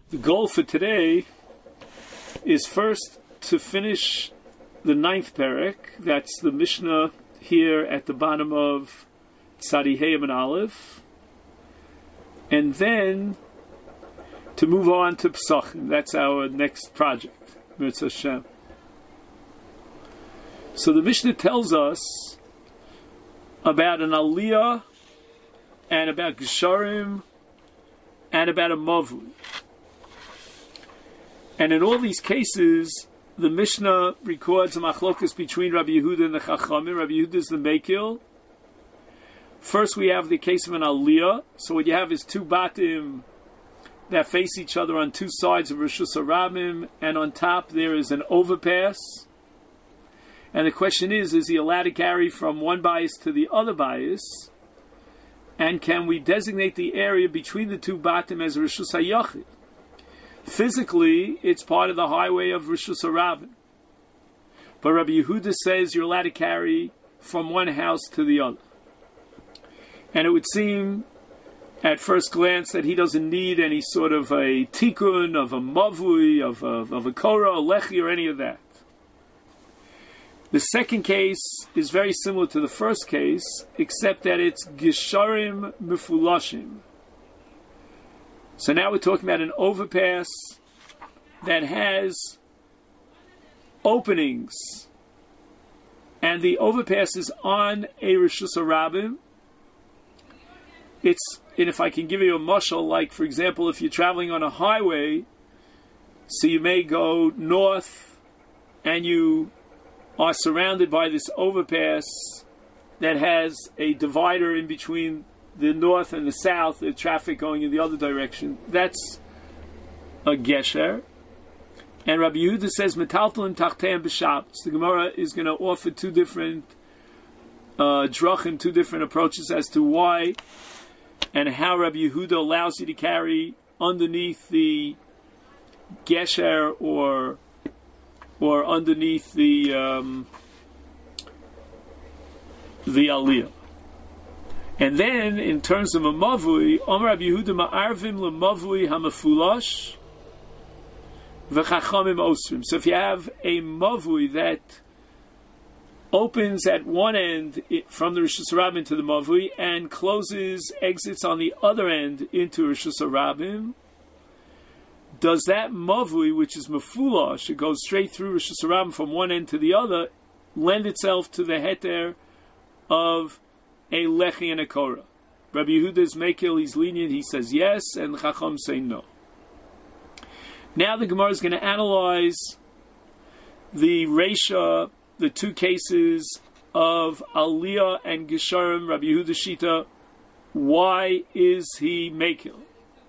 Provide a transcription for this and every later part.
The goal for today is first to finish the 9th perek. That's the Mishnah here at the bottom of Tzadi Hey and Aleph. And then to move on to Pesachim. That's our next project, Mitzvah Hashem. So the Mishnah tells us about an Aliyah and about Gesharim and about a Mavui. And in all these cases, the Mishnah records a machlokas between Rabbi Yehuda and the Chachamim. Rabbi Yehuda is the Mekil. First we have the case of an Aliyah. So what you have is two Batim that face each other on two sides of Rishus HaRabim, and on top there is an overpass. And the question is he allowed to carry from one bias to the other bias? And can we designate the area between the two Batim as Rishus HaYachid? Physically, it's part of the highway of Rishus HaRabim. But Rabbi Yehuda says you're allowed to carry from one house to the other. And it would seem, at first glance, that he doesn't need any sort of a tikkun, of a mavui, of a korah, a lechi, or any of that. The second case is very similar to the first case, except that it's Gesharim Mefulashim. So now we're talking about an overpass that has openings, and the overpass is on a Rishus HaRabim. And if I can give you a mashal, like for example, if you're traveling on a highway, so you may go north, and you are surrounded by this overpass that has a divider in between the north and the south, the traffic going in the other direction. That's a gesher. And Rabbi Yehuda says, Metaltalin tachteim b'Shabbos. The Gemara is going to offer two different drachim, two different approaches as to why and how Rabbi Yehuda allows you to carry underneath the gesher or underneath the aliyah. And then, in terms of a mavui, Omer Rabbi Yehuda ma'arvim lemavui hamafulash v'chachamim osrim. So if you have a mavui that opens at one end from the Rishus HaRabim to the mavui and exits on the other end into Rishus HaRabim, does that mavui, which is mafulash, it goes straight through Rishus HaRabim from one end to the other, lend itself to the heter of a lechi and a korah? Rabbi Yehuda is mekil, he's lenient, he says yes, and the Chacham say no. Now the Gemara is going to analyze the Reisha, the two cases of Aliyah and Gesharim, Rabbi Yehuda Shita. Why is he mekil?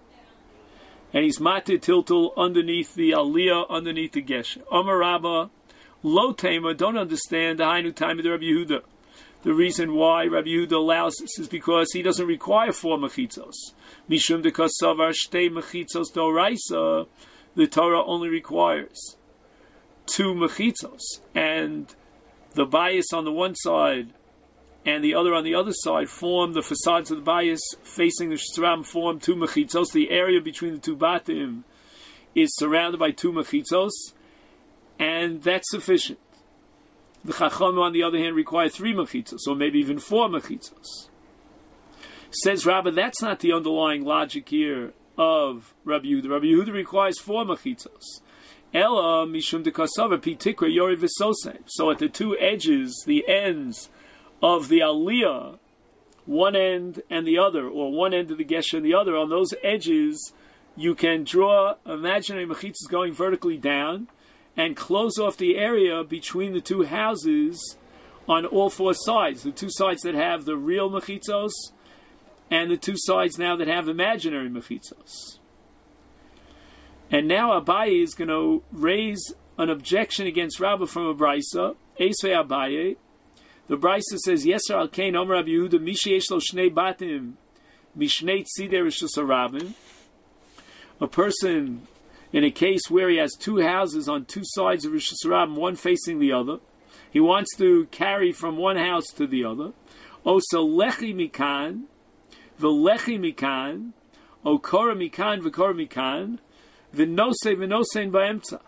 And he's matir tiltul underneath the Aliyah, underneath the Gesher. Amar Rabba, lo tema, don't understand the hainu time of the Rabbi Yehuda. The reason why Rabbi Yehuda allows this is because he doesn't require 4 mechitzos. Mishum dekasavar shtei mechitzos doraisa, the Torah only requires 2 mechitzos, and the bias on the one side and the other on the other side form the facades of the bias facing the Shistram form 2 mechitzos. The area between the two batim is surrounded by 2 mechitzos, and that's sufficient. The Chacham, on the other hand, require 3 mechitzos, or maybe even 4 mechitzos. Says Rabbi, that's not the underlying logic here of Rabbi Yehuda. Rabbi Yehuda requires 4 mechitzos. Ella mishum dekasava pitikra yori v'sosem. So at the two edges, the ends of the aliyah, one end and the other, or one end of the gesher and the other, on those edges, you can draw imaginary mechitzos going vertically down and close off the area between the two houses on all 4 sides. The 2 sides that have the real mechitzos, and the 2 sides now that have imaginary mechitzos. And now Abaye is going to raise an objection against Rabbah from a Brisa. Esvei Abaye. The Brisa says, Yeser al kein Omer Rabbi Yehuda, Mishi yesh lo shnei batim, mishnei tzidei Rishus HaRabim. A person in a case where he has 2 houses on 2 sides of Rishus HaRabim, one facing the other. He wants to carry from one house to the other. Osa lechi mikan, v'lechi mikan, o kora mikan v'kora mikan, v'nosein ba'emtza.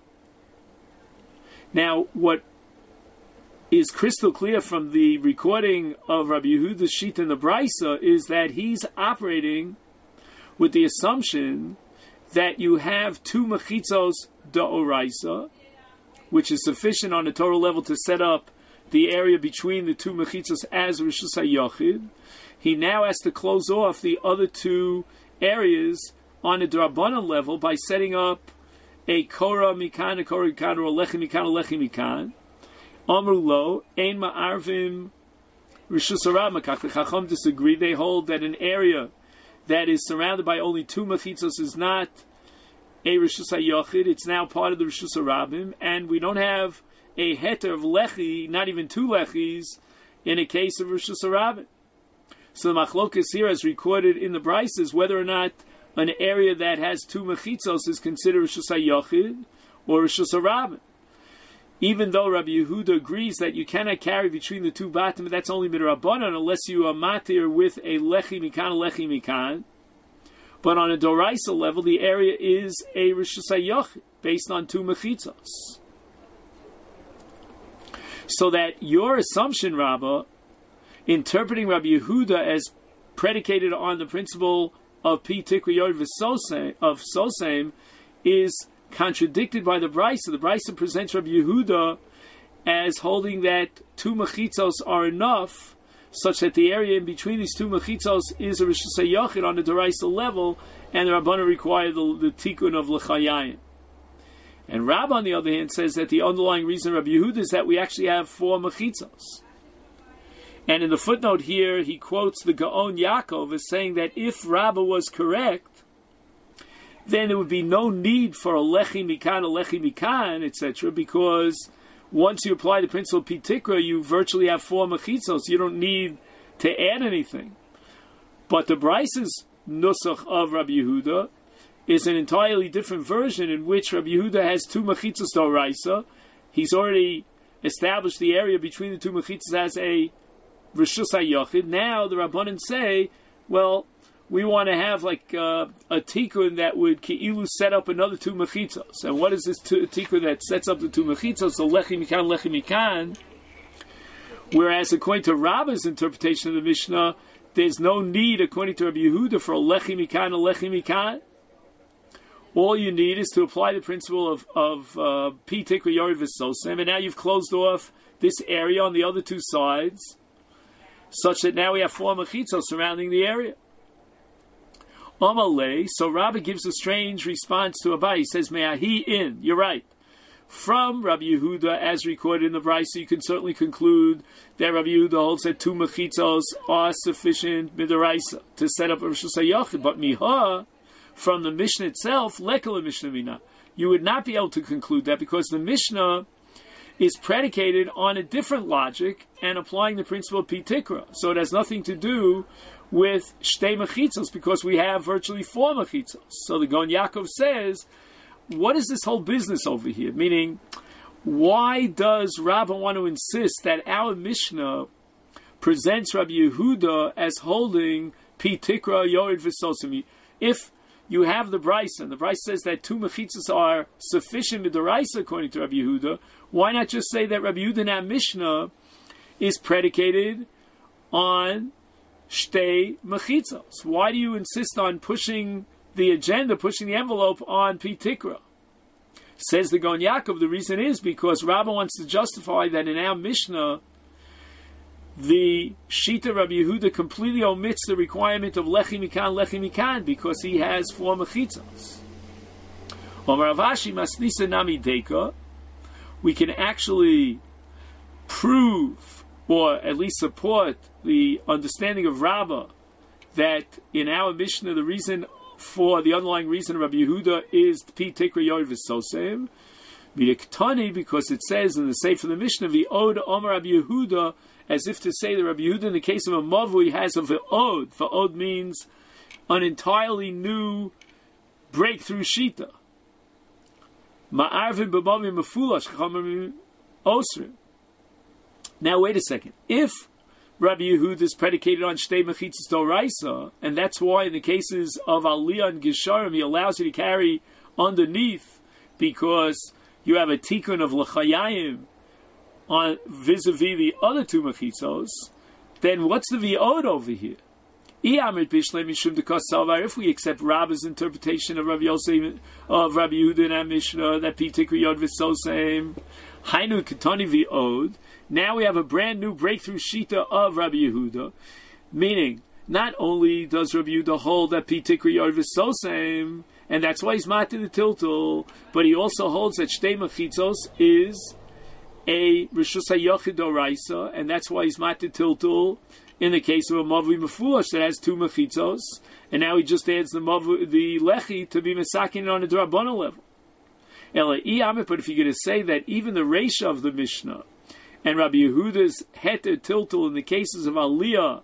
Now, what is crystal clear from the recording of Rabbi Yehuda's sheet in the Brisa is that he's operating with the assumption that you have two mechitzos da'oraisa, which is sufficient on a total level to set up the area between the two mechitzos as Rishus HaYachid. He now has to close off the other two areas on a Drabanan level by setting up a Korah Mikan, a Korah Mikan, or a Lechi Mikan, a Lechi Mikan. Amru lo, ein ma'arvim Rishus HaRabim. The Chacham disagree. They hold that an area that is surrounded by only two mechitzos is not a Rishus HaYachid. It's now part of the Rishus HaRabim, and we don't have a heter of lechi, not even two lechis, in a case of Rishus HaRabim. So the machlokas here, as recorded in the Brisa, is whether or not an area that has two mechitzos is considered Rishus HaYachid or Rishus HaRabim. Even though Rabbi Yehuda agrees that you cannot carry between the two batim, that's only midrabanan unless you are matir with a lechi mikan. But on a doraisa level, the area is a Rishus HaYachid based on two mechitzos. So that your assumption, Rabbah, interpreting Rabbi Yehuda as predicated on the principle of Pi Tikra Yod of Sosem is contradicted by the Brisa. The Brisa presents Rabbi Yehuda as holding that two mechitzos are enough, such that the area in between these two mechitzos is a Rishus HaYachid on the Doraisa level, and the Rabbana require the tikkun of L'chayayim. And Rabbah, on the other hand, says that the underlying reason of Rabbi Yehuda is that we actually have four mechitzos. And in the footnote here, he quotes the Gaon Yaakov as saying that if Rabbah was correct, then there would be no need for a lechi mikan, etc., because once you apply the principle of Pi Tikra, you virtually have four mechitzos. You don't need to add anything. But the Brisa's nusach of Rabbi Yehuda is an entirely different version in which Rabbi Yehuda has two mechitzos d'oraisa. He's already established the area between the two mechitzos as a Rishus HaYachid. Now the Rabbanan say, well, we want to have like a tikkun that would ki'ilu set up another two mechitzos. And what is this tikkun that sets up the two mechitzos? So lechi mikan. Whereas according to Rabbah's interpretation of the Mishnah, there's no need, according to Rabbi Yehuda, for a lechi mikan. All you need is to apply the principle of Pi Tikra Yod v'Sosem, and now you've closed off this area on the other two sides, such that now we have four mechitzos surrounding the area. Amalei, so Rabbah gives a strange response to Abai. He says, Me'ahi in. You're right. From Rabbi Yehuda, as recorded in the Brisa, you can certainly conclude that Rabbi Yehuda holds that two mechitzos are sufficient midaraisa to set up a Rishus HaYachid. But miha, from the Mishnah itself, lekala Mishnah mina, you would not be able to conclude that because the Mishnah is predicated on a different logic and applying the principle of Pi Tikra. So it has nothing to do with shtei mechitzos because we have virtually four mechitzos. So the Gaon Yaakov says, what is this whole business over here? Meaning, why does Rabbah want to insist that our Mishnah presents Rabbi Yehuda as holding Pi Tikra Yod v'Sosem? If you have the Brisa, and the Brisa says that two mechitzos are sufficient with the Brisa according to Rabbi Yehuda, why not just say that Rabbi Yehuda in our Mishnah is predicated on shtei mechitzos? Why do you insist on pushing the agenda, pushing the envelope on Pi Tikra? Says the Gaon Yaakov, the reason is because Rabbah wants to justify that in our Mishnah, the Shita Rabbi Yehuda completely omits the requirement of lechi mikan, because he has four mechitzos. Omar Avashi masnisa nami deka, we can actually prove, or at least support, the understanding of Rabbah that in our Mishnah, the reason for the underlying reason of Rabbi Yehuda is Pi Tikra Yod v'Sosem, because it says in the Sefer of the Mishnah, V'od Omer Rabbi Yehuda, as if to say that Rabbi Yehuda, in the case of a mavui, has a v'od. V'od means an entirely new breakthrough shita. Ma'arvim b'mavim mefulash chamim osrim. Now wait a second. If Rabbi Yehuda is predicated on shtei mechitzos d'oraisa, and that's why in the cases of aliyah and gisharim he allows you to carry underneath, because you have a tikkun of l'chayayim on vis-a-vis the other two mechitzos, then what's the v'od over here? If we accept Rabbi's interpretation of Rabbi Yosef, of Rabbi Yehuda in our Mishnah, that Pitikri Yod V'Sosem, Hainu Ketani V'od, now we have a brand new breakthrough shita of Rabbi Yehuda, meaning, not only does Rabbi Yehuda hold that Pitikri Yod V'Sosem, and that's why he's mati the tiltul, but he also holds that Shtei Mechitzos is a Rishus HaYochid Oraisa, and that's why he's mati tiltul in the case of a Mavui Mefulash that has two Mechitzos, and now he just adds the Lechi to be Mesakin on a Drabana level. But if you're going to say that even the Reisha of the Mishnah and Rabbi Yehuda's Heter Tiltul in the cases of Aliyah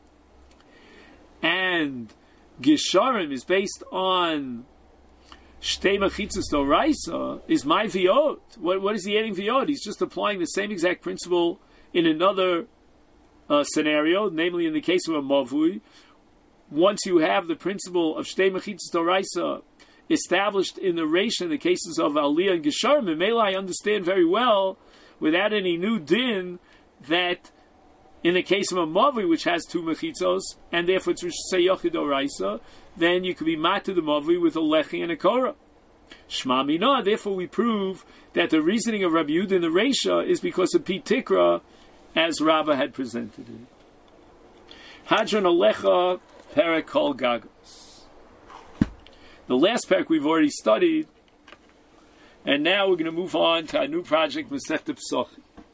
and Gisharim is based on Shtei Mechitzos Doraisa, is my V'od. What is he adding V'od? He's just applying the same exact principle in another scenario, namely in the case of a Mavui. Once you have the principle of Shtei Mechitzos Doraisa established in the Reisha in the cases of Aliyah and Gesharim, and Mela I understand very well, without any new din, that in the case of a Mavui which has two Mechitzos, and therefore it's Rishus HaYochid Doraisa, then you could be matu the Mavui with a Lechi and a Korah. Shma Mina, therefore we prove that the reasoning of Rabbi Yehuda in the Reisha is because of Pi Tikra, as Rabbah had presented it. Hadron Alecha Perek Kol Gagos. The last parak we've already studied, and now we're going to move on to our new project, Masechta Pesachim.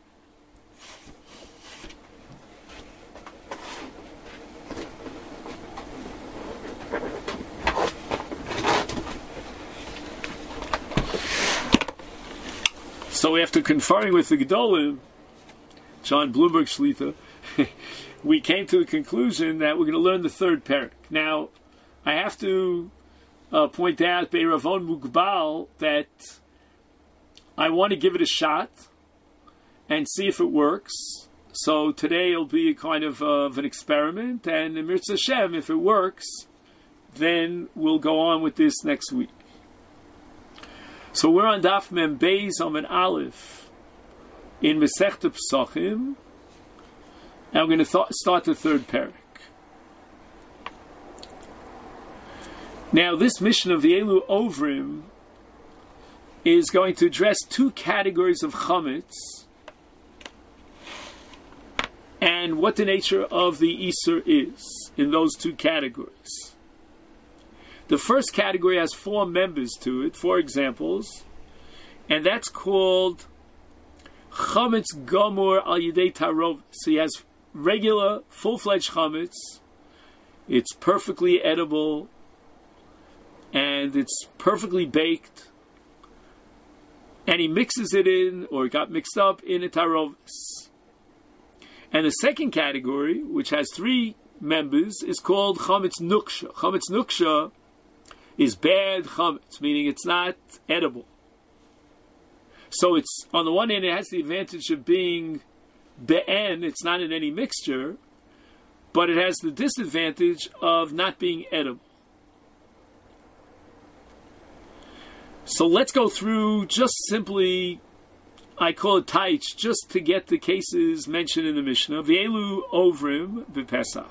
So after conferring with the Gedolim, John Bloomberg Shlita, we came to the conclusion that we're going to learn the third parak. Now, I have to point out, Beiravon Mugbal, that I want to give it a shot and see if it works. So today it'll be a kind of an experiment, and in Mirza Hashem, if it works, then we'll go on with this next week. So we're on Daf Mem Beis Amud Aleph in Masechta Pesachim, and we're going to start the third parak. Now, this mission of the Elu Ovrim is going to address two categories of chametz and what the nature of the Isur is in those two categories. The first category has four members to it, four examples, and that's called chametz gomor al yidei tarov. So he has regular, full-fledged chametz. It's perfectly edible, and it's perfectly baked, and he mixes it in, or it got mixed up in a tarovis. And the second category, which has three members, is called chametz nuksha. Chametz nuksha is bad chametz, meaning it's not edible. So it's, on the one hand, it has the advantage of being be'en, it's not in any mixture, but it has the disadvantage of not being edible. So let's go through just simply, I call it taich, just to get the cases mentioned in the Mishnah. V'elu ovrim b'Pesach.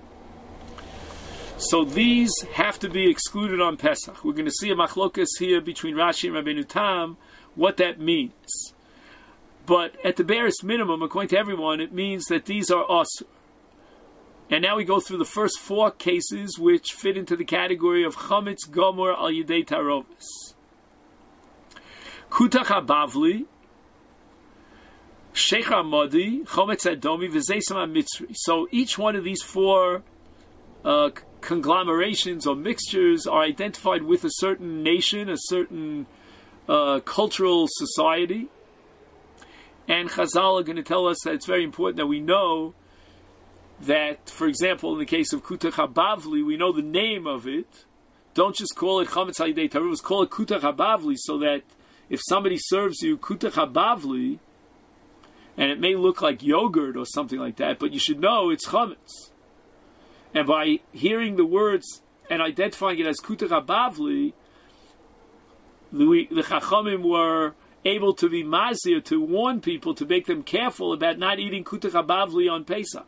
So these have to be excluded on Pesach. We're going to see a machlokas here between Rashi and Rabbeinu Tam, what that means. But at the barest minimum, according to everyone, it means that these are asur. And now we go through the first four cases which fit into the category of chametz gomor al yidei tarovis. Kutach habavli, sheikh hamodi, chametz adomi, v'zeisam hamitzri. So each one of these four conglomerations or mixtures are identified with a certain nation, a certain cultural society. And Chazal are going to tell us that it's very important that we know that, for example, in the case of Kutach HaBavli, we know the name of it. Don't just call it Chametz HaYidei Taruvos, call it Kutach HaBavli, so that if somebody serves you Kutach HaBavli, and it may look like yogurt or something like that, but you should know it's Chametz. And by hearing the words and identifying it as Kutach HaBavli, the Chachamim were able to be mazir, to warn people, to make them careful about not eating kutach habavli on Pesach.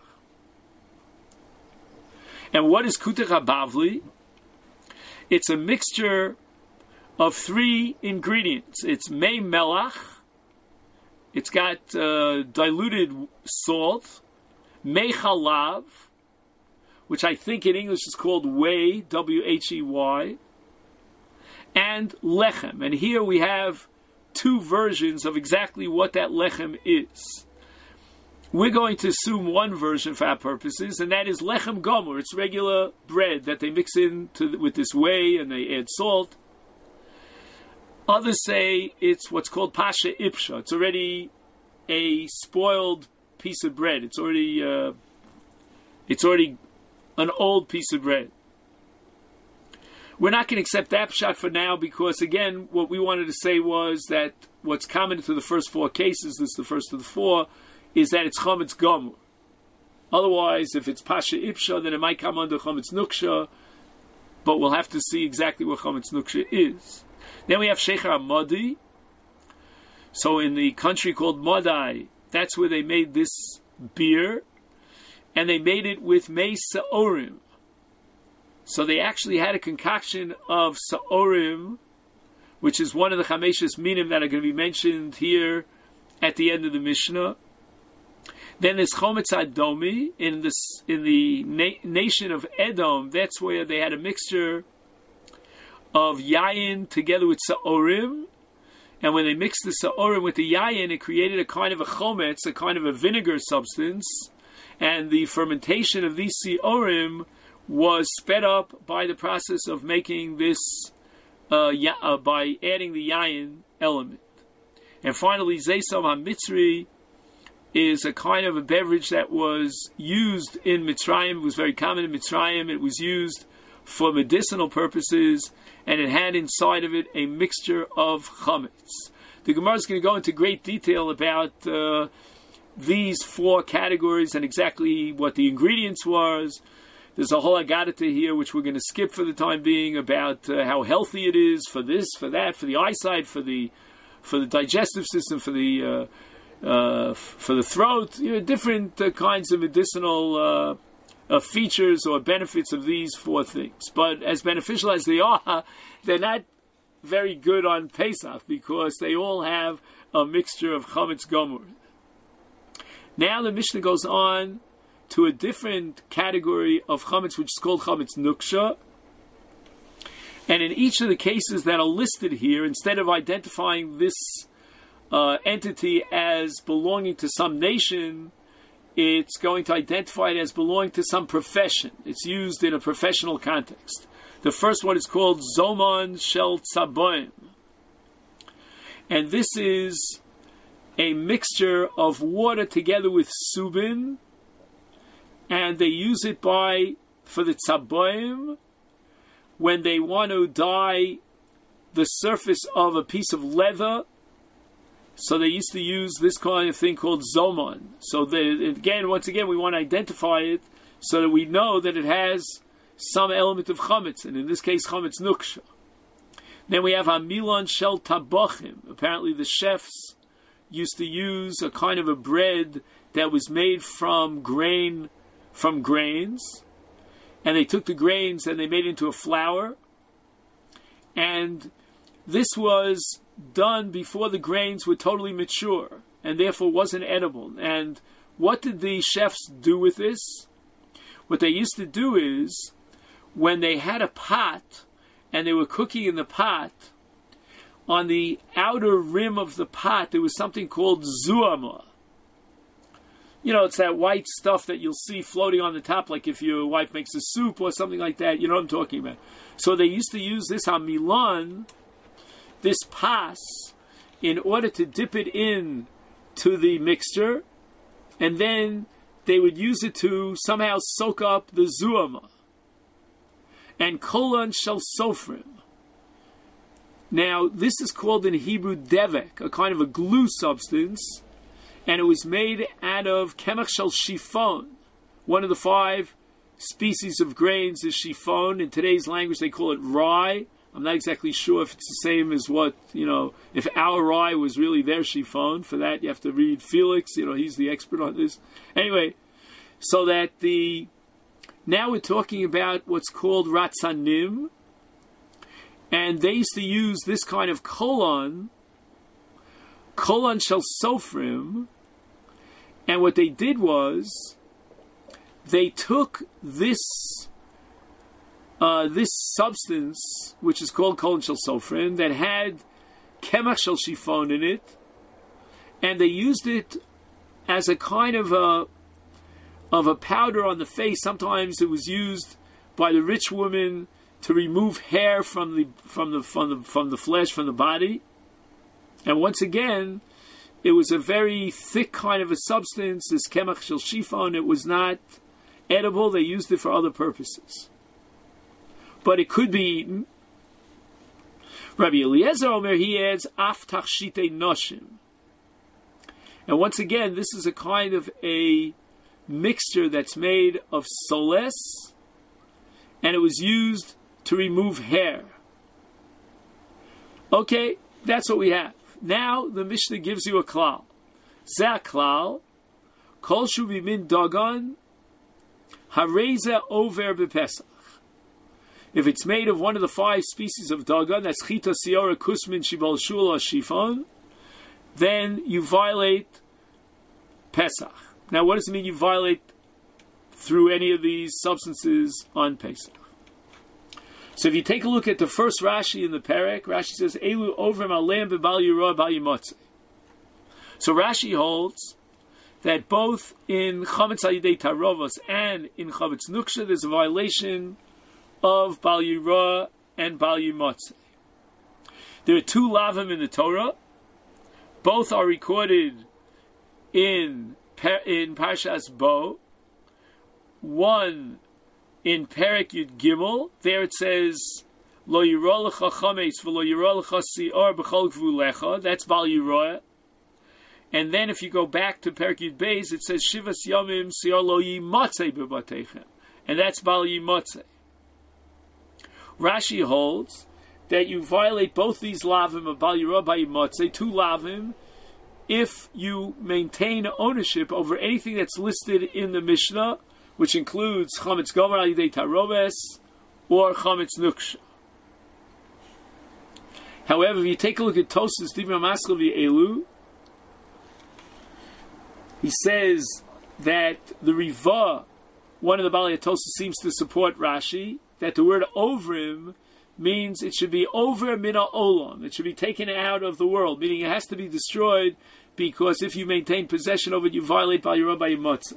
And what is kutach habavli? It's a mixture of 3 ingredients. It's mei melach, it's got diluted salt, mei chalav, which I think in English is called whey, W-H-E-Y, and lechem. And here we have 2 versions of exactly what that lechem is. We're going to assume one version for our purposes, and that is lechem gomer. It's regular bread that they mix in with this whey and they add salt. Others say it's what's called pasha ipsha. It's already a spoiled piece of bread. It's already an old piece of bread. We're not going to accept that pshat for now because, again, what we wanted to say was that what's common to the first 4 cases, this is the first of the 4, is that it's chometz gomer. Otherwise, if it's pasha ipsha, then it might come under chometz nuksha, but we'll have to see exactly what chometz nuksha is. Then we have shecher hamadi. So in the country called Madai, that's where they made this beer, and they made it with mei sa'orim. So they actually had a concoction of sa'orim, which is one of the chameshes minim that are going to be mentioned here at the end of the Mishnah. Then there's chometz adomi in the nation of Edom. That's where they had a mixture of yayin together with sa'orim, and when they mixed the sa'orim with the yayin, it created a kind of a chometz, a kind of a vinegar substance, and the fermentation of these sa'orim was sped up by the process of making this by adding the yayin element. And finally, Zeisam HaMitzri is a kind of a beverage that was used in Mitzrayim. It was very common in Mitzrayim. It was used for medicinal purposes, and it had inside of it a mixture of chametz. The Gemara is going to go into great detail about these 4 categories and exactly what the ingredients was. There's a whole Agadata here, which we're going to skip for the time being, about how healthy it is for this, for that, for the eyesight, for the digestive system, for the throat. Different kinds of medicinal features or benefits of these 4 things. But as beneficial as they are, they're not very good on Pesach because they all have a mixture of chametz gomer. Now the Mishnah goes on to a different category of chametz, which is called chametz nuksha. And in each of the cases that are listed here, instead of identifying this entity as belonging to some nation, it's going to identify it as belonging to some profession. It's used in a professional context. The first one is called Zoman Shel Tzaboim. And this is a mixture of water together with subin, and they use it for the tzaboim when they want to dye the surface of a piece of leather. So they used to use this kind of thing called zoman. So once again, we want to identify it so that we know that it has some element of chametz, and in this case, chametz nuksha. Then we have hamilon shel tabochim. Apparently the chefs used to use a kind of a bread that was made from grains, and they took the grains and they made it into a flour, and this was done before the grains were totally mature, and therefore wasn't edible. And what did the chefs do with this? What they used to do is, when they had a pot, and they were cooking in the pot, on the outer rim of the pot, there was something called zuama. It's that white stuff that you'll see floating on the top, like if your wife makes a soup or something like that. You know what I'm talking about. So they used to use this hamilan, this pas, in order to dip it in to the mixture, and then they would use it to somehow soak up the zuama. And kolan shel sofrim. Now, this is called in Hebrew devek, a kind of a glue substance, and it was made out of kemach shel shifon. One of the 5 species of grains is shifon. In today's language, they call it rye. I'm not exactly sure if it's the same as what, if our rye was really their chiffon. For that, you have to read Felix. He's the expert on this. Anyway, so that now we're talking about what's called ratzanim, and they used to use this kind of kolon shel sofrim, and what they did was they took this substance, which is called kolon shel sofrim, that had kemach shel chiffon in it, and they used it as a kind of a powder on the face. Sometimes it was used by the rich woman to remove hair from the flesh, from the body. And once again, it was a very thick kind of a substance, this kemach shel chiffon. It was not edible. They used it for other purposes. But it could be eaten. Rabbi Eliezer Omer, he adds, af tachshite noshim. And once again, this is a kind of a mixture that's made of soles, and it was used to remove hair. Okay, that's what we have. Now the Mishnah gives you a klal. Zeh klal, kol shu min dagan, hareza over bepesach. If it's made of one of the 5 species of dagan, that's chita, siora, kusmin, shibal, shula, shifon, then you violate Pesach. Now, what does it mean you violate through any of these substances on Pesach? So if you take a look at the first Rashi in the Perek, Rashi says, Elu ovrim aleim b'bal yirah b'al yimotzei. So Rashi holds that both in Chametz Hayidei Tarovos and in Chametz Nuksha, there's a violation of Bal Yirah and Bal Yimotzei. There are 2 lavim in the Torah. Both are recorded in Parshas Bo. One in Perek Yud Gimel. There it says, Lo yirah lecha chametz v'lo yirah lecha si'or b'chol gvulecha. That's Bal Yirah. And then if you go back to Perek Yud Beis, it says, Shivas yomim si'or lo yimatzei b'batechem. And that's Bal Yimatzei. Rashi holds that you violate both these lavim of Bal Yirah, Bal Yimatzei, 2 lavim, if you maintain ownership over anything that's listed in the Mishnah, which includes Chametz Gomer Al Yidei Taroves or Chametz Nuksha. However, if you take a look at Tosfos Divrei Maskil V'Elu, he says that the Riva, one of the Balei Tosfos, seems to support Rashi, that the word ovrim means it should be over mina olam. It should be taken out of the world, meaning it has to be destroyed, because if you maintain possession of it, you violate Bal Yirah, Bal Yimatzei.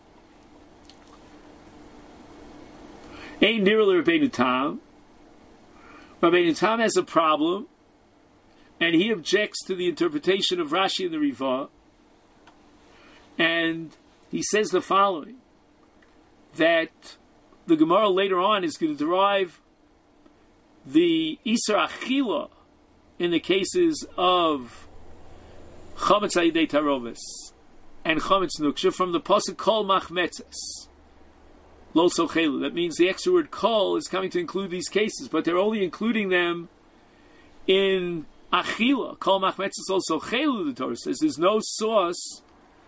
Ein nira l'Rabbeinu Tam. Rabbeinu Tam has a problem, and he objects to the interpretation of Rashi and the Riva, and he says the following, that the Gemara later on is going to derive the Isar Achila in the cases of Chametz Hayidei Taroves and Chametz Nuksha from the pasuk Kol Machmetzes Lo Sochelu. That means the extra word Kol is coming to include these cases, but they're only including them in Achila. Kol Machmetzes Lo Sochelu, the Torah says. There's no sauce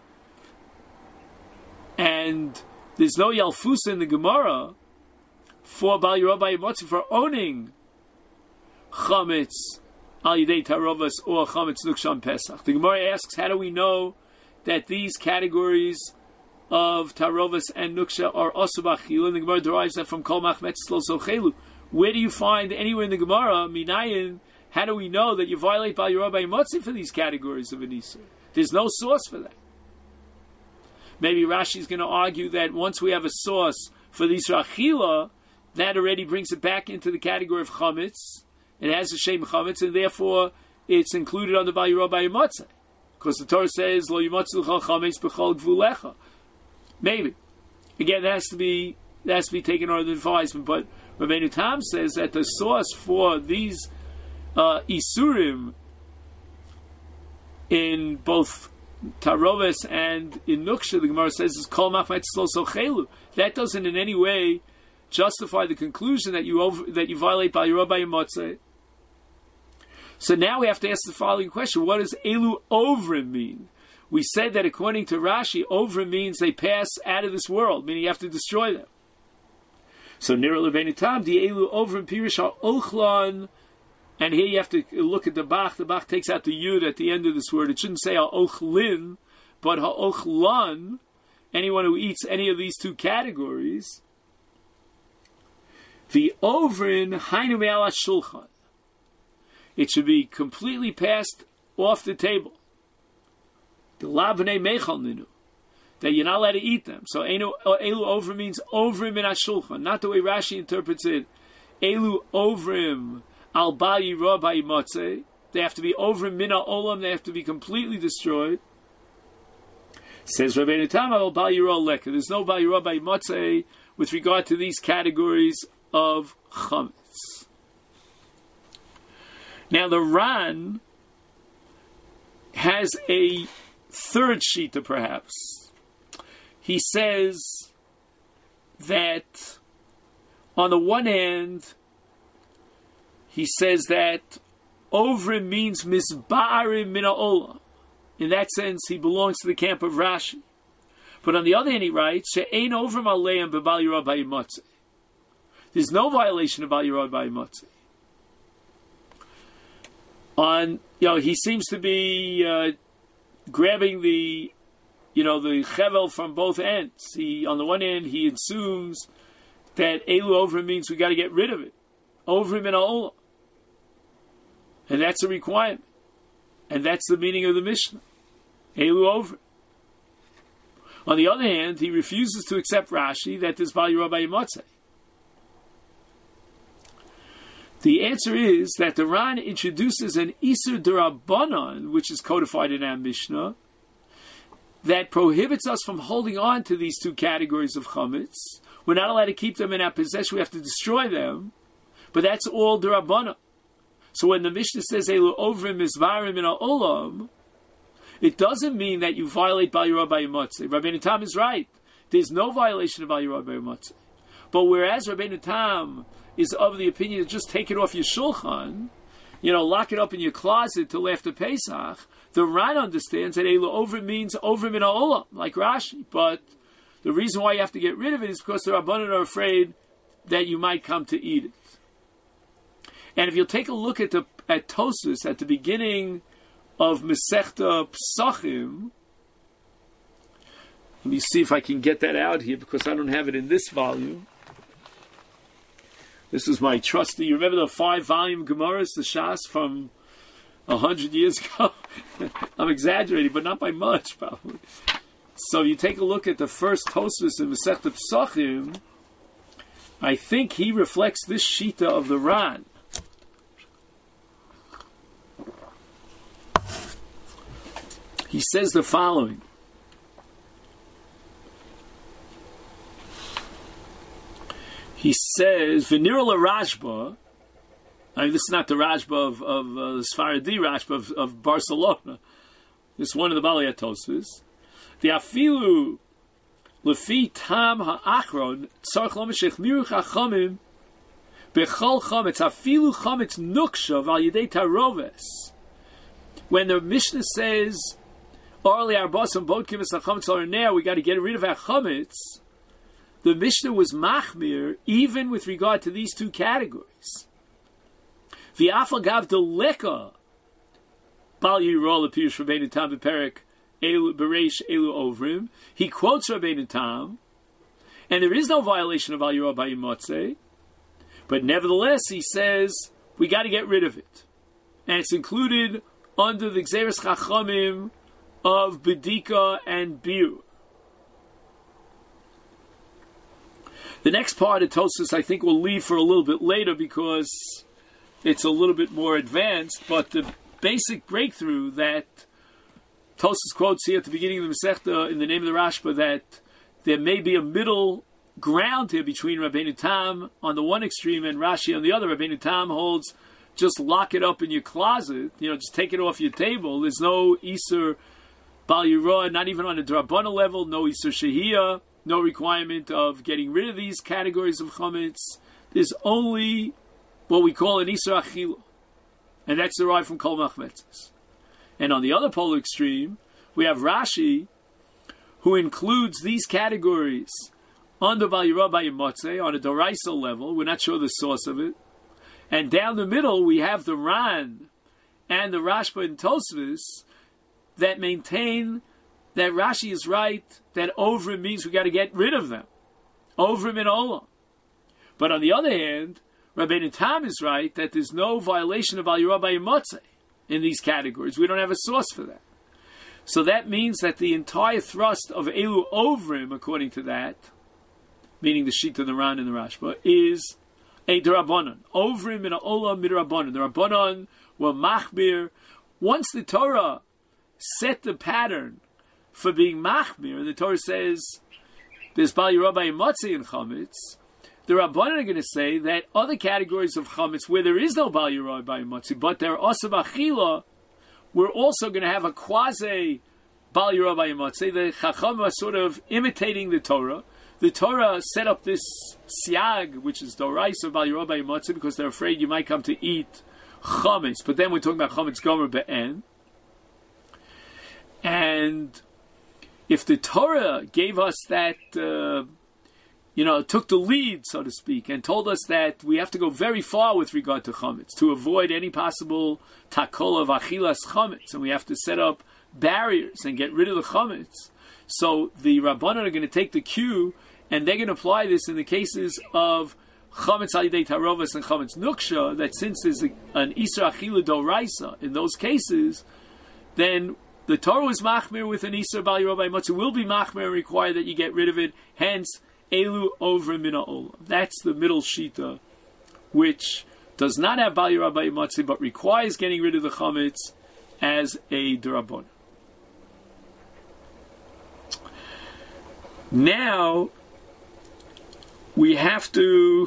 and there's no Yalfusa in the Gemara for Bal Yirah, Bal Yimatzei for owning Chametz Al Yidei Tarovos or Chametz Nuksha Pesach. The Gemara asks, how do we know that these categories of Tarovos and Nuksha are Asur B'Achila? And the Gemara derives that from Kol Machmetzes Lo Sochelu. Where do you find anywhere in the Gemara, Minayin, how do we know that you violate Bal Yirah, Bal Yimatzei for these categories of an Isur? There's no source for that. Maybe Rashi is going to argue that once we have a source for the Isur Achila, that already brings it back into the category of Chametz. It has a Shem Chametz, and therefore it's included under Bal Yirah, Bal Yimatzei, because the Torah says Lo Yimatzei L'cha Chametz B'chol Gvulecha. Maybe. Again, that has to be taken under advisement. But Rabbeinu Tam says that the source for these Isurim in both Taroves and in Nuksha, the Gemara says, is Kol Machmetzes Lo Sochelu. That doesn't in any way justify the conclusion that you violate Bal Yirah Bal Motzei. So now we have to ask the following question: what does Elu Ovrim mean? We said that according to Rashi, Ovrim means they pass out of this world, meaning you have to destroy them. So Nira Leveinu Tam, the Elu Ovrim Pirish Ochlan, and here you have to look at the Bach. The Bach takes out the Yud at the end of this word. It shouldn't say Ochlin, but Ochlan. Anyone who eats any of these two categories. The Ovrin Hainu Me'al Shulchan. It should be completely passed off the table. The Labnei Mechal Ninu. That you're not allowed to eat them. So Elu Ovrim means Ovrim min HaShulchan. Not the way Rashi interprets it. Elu Ovrim al Bal Yirah Bal Motzei. They have to be Ovrim min HaOlam. They have to be completely destroyed. Says Rabbeinu Tam al Bal Yirah Leka. There's no Bal Yirah Bal Motzei with regard to these categories of Chametz. Now the Ran has a third shita, perhaps. He says that on the one hand, he says that Ovrim means Mizba'arim min ha'olam. In that sense, he belongs to the camp of Rashi. But on the other hand, he writes, She'ein Ovrim aleim b'Bal Yirah Bal Motzei. There's no violation of Bal Yirah Bal Motzei. He seems to be grabbing the chevel from both ends. On the one hand, he assumes that Elu Ovrim means we got to get rid of it. Ovrim in ha'olam. And that's a requirement. And that's the meaning of the Mishnah. Elu Ovrim. On the other hand, he refuses to accept Rashi that there's Bal Yirah Bal Motzei. The answer is that the Ran introduces an Isur D'Rabbanan, which is codified in our Mishnah, that prohibits us from holding on to these two categories of chametz. We're not allowed to keep them in our possession. We have to destroy them. But that's all D'Rabbanan. So when the Mishnah says Elu Ovrim Mizvarim in ha'olam, it doesn't mean that you violate Bal Yirah Bal Motzei. Rabbeinu Tam is right. There's no violation of Bal Yirah Bal Motzei. But whereas Rabbeinu Tam is of the opinion to just take it off your shulchan, lock it up in your closet till after Pesach, the Ran understands that Elu Ovrim means Ovrim in ha'olam, like Rashi. But the reason why you have to get rid of it is because the Rabbanan are afraid that you might come to eat it. And if you'll take a look at Tosfos at the beginning of Masechta Pesachim, let me see if I can get that out here because I don't have it in this volume. This is my trusty. You remember the 5-volume Gemaras, the Shas from 100 years ago? I'm exaggerating, but not by much, probably. So you take a look at the first Tosfos in Masechta Pesachim. I think he reflects this shita of the Ran. He says the following. He says, "V'nira Rashba." This is not the Rashba of the Sfaradi Rashba of Barcelona. This is one of the Balei Tosfos. The afilu lefi tam ha'achron tzarich lo meshechmiru chachamim bechol chametz afilu chametz nukshav al yedei taroves. When the Mishnah says, "Orli arbasam bod kimis chametz al we got to get rid of our chametz," the Mishnah was machmir even with regard to these two categories. V'afal gav deleka bal yirah lepirush Rabbeinu Tam b'perek bereish elu ovrim. He quotes Rabbeinu Tam, and there is no violation of bal yirah bal motzei, but nevertheless he says we got to get rid of it, and it's included under the Gzeres Chachamim of Bedika and Bir. The next part of Tosfos I think we'll leave for a little bit later because it's a little bit more advanced, but the basic breakthrough that Tosfos quotes here at the beginning of the Masechta in the name of the Rashba, that there may be a middle ground here between Rabbeinu Tam on the one extreme and Rashi on the other. Rabbeinu Tam holds just lock it up in your closet, just take it off your table. There's no Isur Bal Yirah, not even on a Drabana level, no Isur Shehiyah. no requirement of getting rid of these categories of chametz. There's only what we call an Isra Achila, and that's derived from Kol Machmetzes. And on the other polar extreme, we have Rashi, who includes these categories under Bal Yirah Bal Yimotzei on a Doraisa level. We're not sure the source of it. And down the middle, we have the Ran and the Rashba and Tosfos that maintain that Rashi is right, that Ovrim means we got to get rid of them. Ovrim and Olam. But on the other hand, Rabbeinu Tam is right that there's no violation of Bal Yirah Bal Yimotzei in these categories. We don't have a source for that. So that means that the entire thrust of Elu Ovrim, according to that, meaning the Shita, the Ran, and the Rashba, is a D'Rabbanan. Ovrim and Olam Midrabbanan. The Rabbanan were Machmir. Once the Torah set the pattern for being Machmir, the Torah says there's Bal Yirah Bal Yimotzei in Chametz, the Rabbanan are going to say that other categories of Chametz where there is no Bal Yirah Bal Yimotzei, but there are Asab Achila, we're also going to have a quasi Bal Yirah Bal Yimotzei. The Chacham are sort of imitating the Torah. The Torah set up this siag, which is Doraisa Bal Yirah Bal Yimotzei, because they're afraid you might come to eat Chametz. But then we're talking about Chametz Gomer Be'en. And if the Torah gave us that, took the lead, so to speak, and told us that we have to go very far with regard to chametz to avoid any possible takol of achilas chametz, and we have to set up barriers and get rid of the chametz. So the Rabbanan are going to take the cue, and they're going to apply this in the cases of chametz al yidei tarovas and chametz nuksha, that since there's an isra achila doraisa in those cases, then the Torah was machmir with an isra bal yirah bal yimotzei, will be machmir and require that you get rid of it. Hence, Elu over mina olam. That's the middle shita, which does not have Bal Yirah Bal Yimotzei, but requires getting rid of the chametz as a d'Rabbanan. Now we have to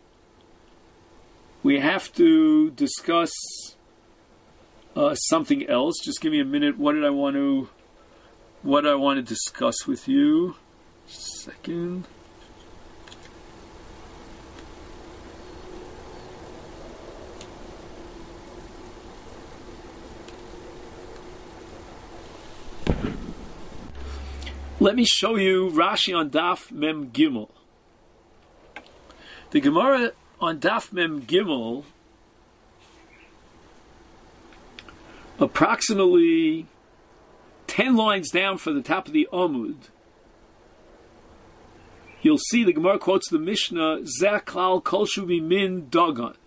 discuss something else. Just give me a minute. What I want to discuss with you? Just a second. Let me show you Rashi on Daf Mem Gimel. The Gemara on Daf Mem Gimel, approximately 10 lines down from the top of the Amud, you'll see the Gemara quotes the Mishnah, Zeh klal kolshu min dagan.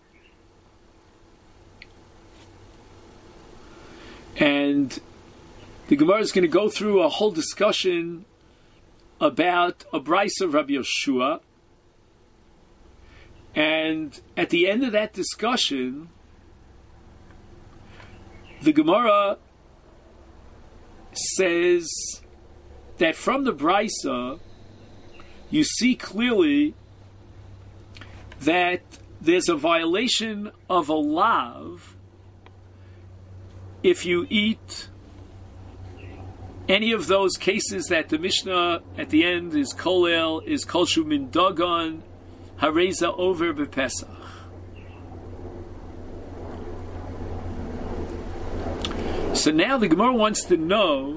And the Gemara is going to go through a whole discussion about a brisa of Rabbi Yoshua. And at the end of that discussion, the Gemara says that from the brisa, you see clearly that there's a violation of a lav if you eat any of those cases that the Mishnah at the end is kolel, is kolshu min dagan, hareza over bepesach. So now the Gemara wants to know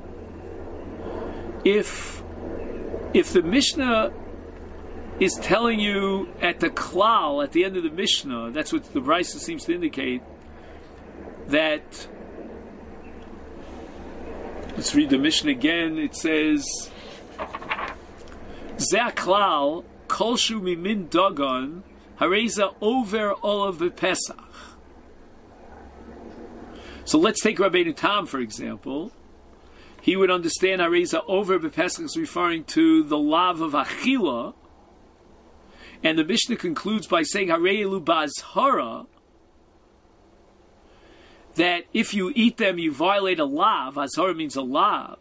if the Mishnah is telling you at the klal, at the end of the Mishnah, that's what the Brisa seems to indicate, that, let's read the Mishnah again. It says, Zeh klal kolshu mimin dagan hareza over olav b'pesach. So let's take Rabbeinu Tam, for example. He would understand hareza over b'pesach is referring to the lav of achila, and the Mishnah concludes by saying harelu b'azhara, that if you eat them, you violate a lav. Azhara means a lav,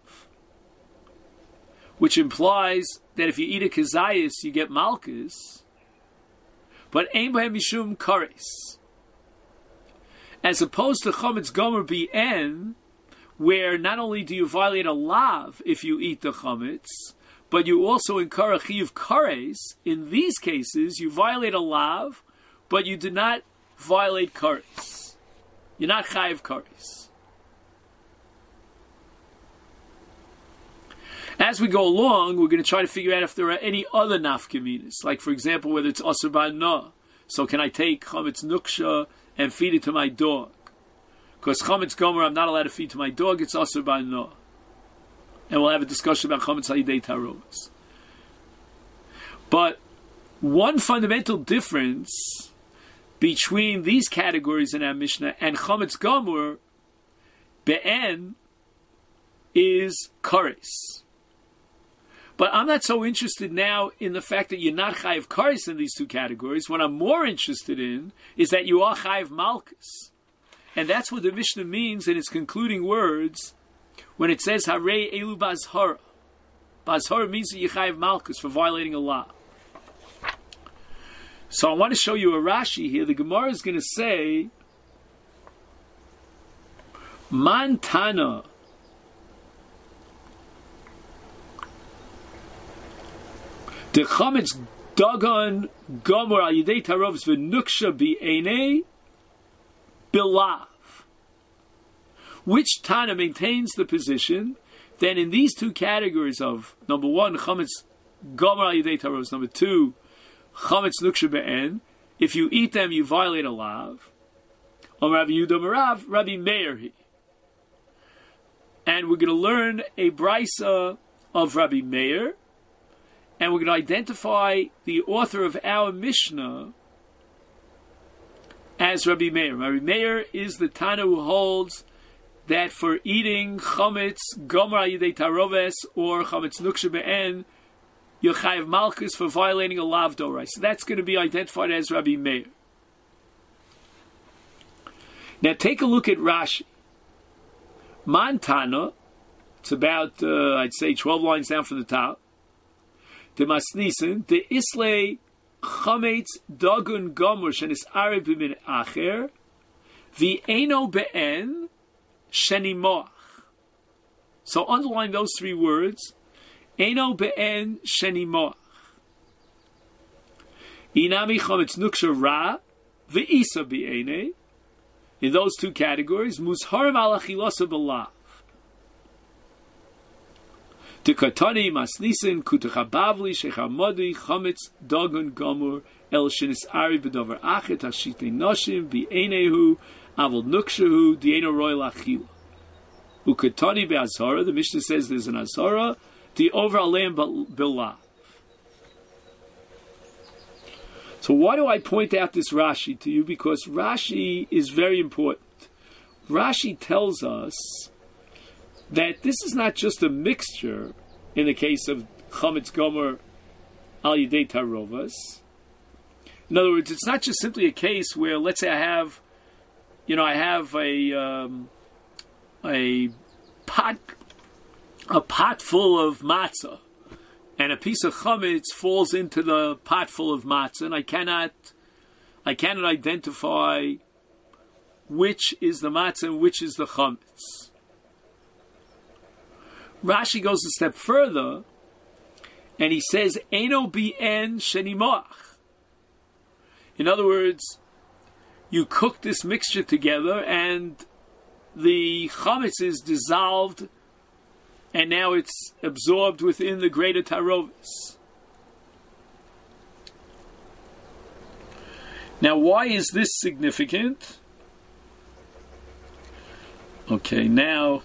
which implies that if you eat a kazayis, you get malchus. But ein b'hem mishum kares, as opposed to chametz gomer b'en, where not only do you violate a lav if you eat the chametz, but you also incur a chiyuv kares. In these cases, you violate a lav, but you do not violate kares. You're not chayiv kares. As we go along, we're going to try to figure out if there are any other nafkaminas, like for example, whether it's asur ba'ana. So can I take chametz nuksha and feed it to my dog? Because chametz gomer, I'm not allowed to feed to my dog. It's asur ba'ana. And we'll have a discussion about chametz hayidei tarovas. But one fundamental difference between these categories in our Mishnah and chametz gomer be'en is kares. But I'm not so interested now in the fact that you're not chayiv kares in these two categories. What I'm more interested in is that you are chayiv malchus. And that's what the Mishnah means in its concluding words when it says, Harei elu bazhara. Bazhara means that you're chayiv malchus for violating a law. So I want to show you a Rashi here. The Gemara is going to say, Man Tana. The chametz dagon gomer al yidei tarovs v'nuksha bi'enei bilav. Which Tana maintains the position that in these two categories of, number one, chametz gomer al yidei tarovs, number two, chametz nuksha be'en, if you eat them, you violate a lav. Rabbi Yehuda Marav, Rabbi Meir. And we're going to learn a brisa of Rabbi Meir, and we're going to identify the author of our Mishnah as Rabbi Meir. Rabbi Meir is the Tana who holds that for eating chametz gomer al yidei taroves or chametz nuksha be'en, you're chayiv malchus for violating a lav dorai. So that's going to be identified as Rabbi Meir. Now take a look at Rashi. Mantana, it's about, I'd say, 12 lines down from the top. The masnisen, the islay chametz dagun gomer shenis arib b'min acher, v'eno be'en shenimoach. So underline those three words. Eno be'en shenimoach. Inami chametz nuksha ra v'isa bi'ene. In those two categories, muzharim al achilasa b'lav. Tikatani masnisin kutachabavli shechamodi chametz dagon gomer el shenis ari b'dover achet hashitei noshim bi'enehu avol nukshahu di'eno royal achila. Ukatani be'azhara, the Mishnah says there's an azhara, the over aleim b'lav. So why do I point out this Rashi to you? Because Rashi is very important. Rashi tells us that this is not just a mixture in the case of chametz gomer al yidei tarovas. In other words, it's not just simply a case where, let's say, I have a pot full of matzah, and a piece of chametz falls into the pot full of matzah, and I cannot identify which is the matzah and which is the chametz. Rashi goes a step further, and he says, "Eno bien shenimoach." In other words, you cook this mixture together, and the chametz is dissolved, and now it's absorbed within the greater tarovis. Now, why is this significant? Okay, now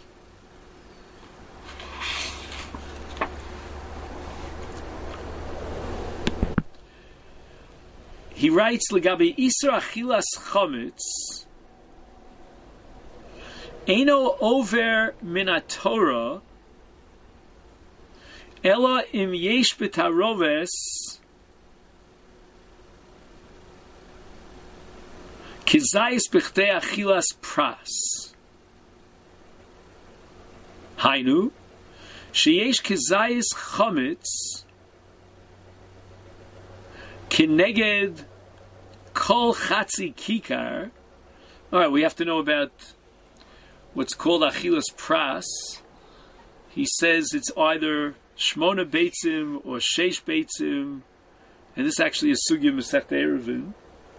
he writes, "Legabe Isra achilas chametz, eino over min haTorah, ela im yesh b'taroves kizayis b'chtei achilas pras. Hainu, sheyesh kizayis chametz kineged kol chatzi kikar." All right, we have to know about what's called achilas pras. He says it's either Shmona Beitzim or Sheish Beitzim, and this actually is Sugya Masech Eruvin.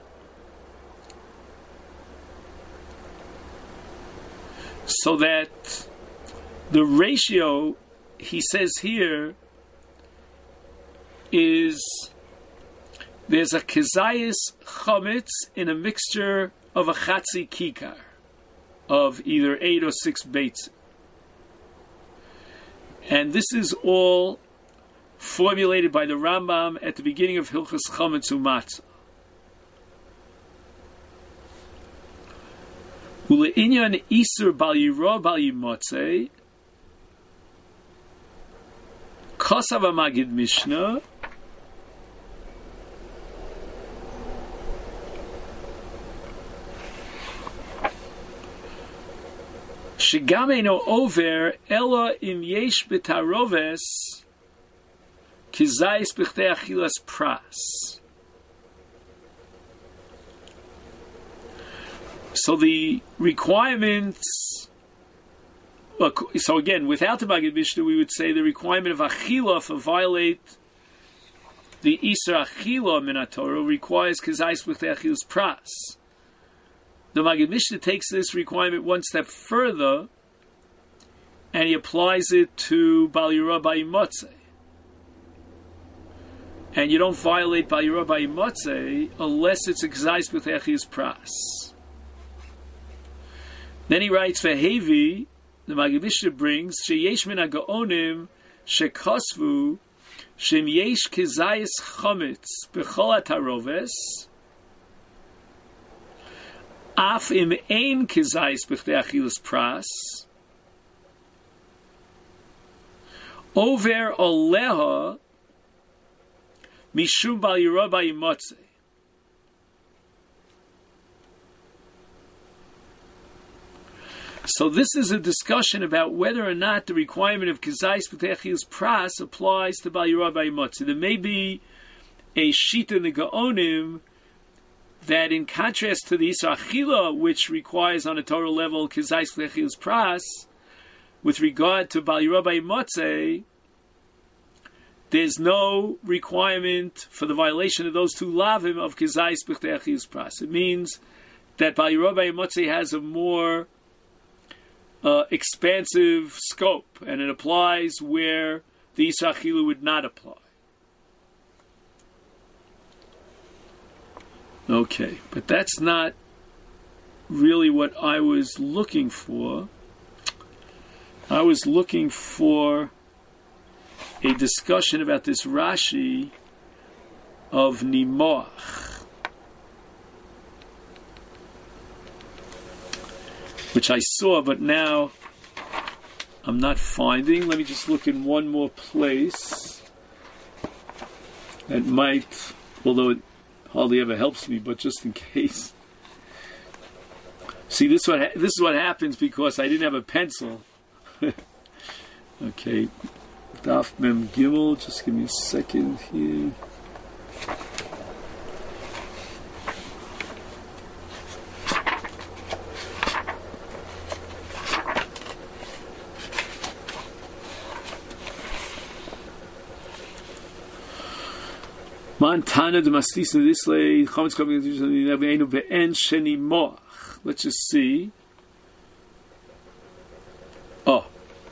So that the ratio, he says here, is there's a kezayis chametz in a mixture of a chatzi kikar, of either 8 or 6 beitz. And this is all formulated by the Rambam at the beginning of Hilchas Chametz Umatzah. Ule'inyan isur bal yiro bal yimotzei kosav HaMagid Mishnah Shegam eino over ela im yesh betaroves kizayis b'chtei achilas pras. So the requirements. So again, without the Magid Mishnah, we would say the requirement of achila to violate the Isra achila min haTorah requires kizayis b'chtei achilas pras. The Magid Mishnah takes this requirement one step further, and he applies it to Bal Yirah B'Yimotzei. And you don't violate Bal Yirah B'Yimotzei unless it's a K'zayis B'Techi's Pras. Then he writes, V'Hevi, the Magid Mishnah brings, Sheyesh min ha'gaonim shekosvu shem yesh K'zayis Chometz B'chol ha'taroves Af im ein kizayis b'chtei achilas pras over oleha mishum bal yirah b'yimotzei. So this is a discussion about whether or not the requirement of kizayis b'chtei achilas pras applies to bal yirah b'yimotzei. There may be a shita in the Gaonim that in contrast to the Isra Achila, which requires on a total level Kizayis B'Techilas Pras, with regard to Bal Yirah B'Yimotzei, there's no requirement for the violation of those two lavim of Kizayis B'Techilas Pras. It means that Bal Yirah B'Yimotzei has a more expansive scope, and it applies where the Isra Achila would not apply. Okay, but that's not really what I was looking for. I was looking for a discussion about this Rashi of Nimoach, which I saw, but now I'm not finding. Let me just look in one more place that might, although it hardly ever helps me, but just in case. See, this is what happens because I didn't have a pencil. Okay, Daf Mem Gimel. Just give me a second here. Montana de Mastis Disley, Chametz coming to Be'en Sheni Moach. Let's just see. Oh.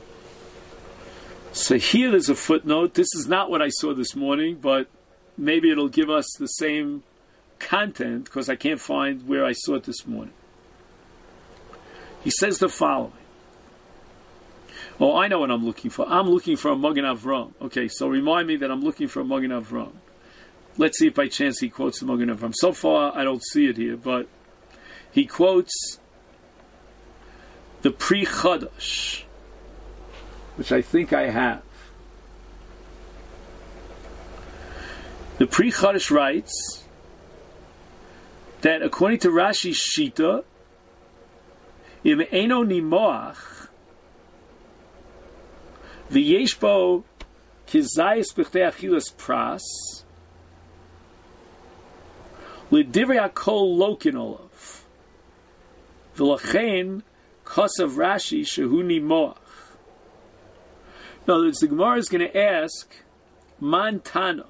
So here there's a footnote. This is not what I saw this morning, but maybe it'll give us the same content because I can't find where I saw it this morning. He says the following. Oh, I know what I'm looking for. I'm looking for a Magen Avram. Okay, so remind me that I'm looking for a Magen Avram. Let's see if by chance he quotes the Magen Avram. So far, I don't see it here, but he quotes the Pri Chadash, which I think I have. The Pri Chadash writes that according to Rashi's Shita, Im Eino Nimoach, V'yesh bo Kizayis B'chtei Achilas Pras, L'divrei HaKol Lokin Olav, V'lachein Kosav Rashi Shehu Nimoach. In In other words, the Gemara is going to ask, Man Tana.